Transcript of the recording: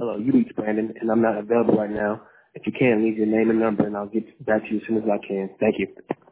Hello, you reached Brandon, and I'm not available right now. If you can, leave your name and number, and I'll get back to you as soon as I can. Thank you.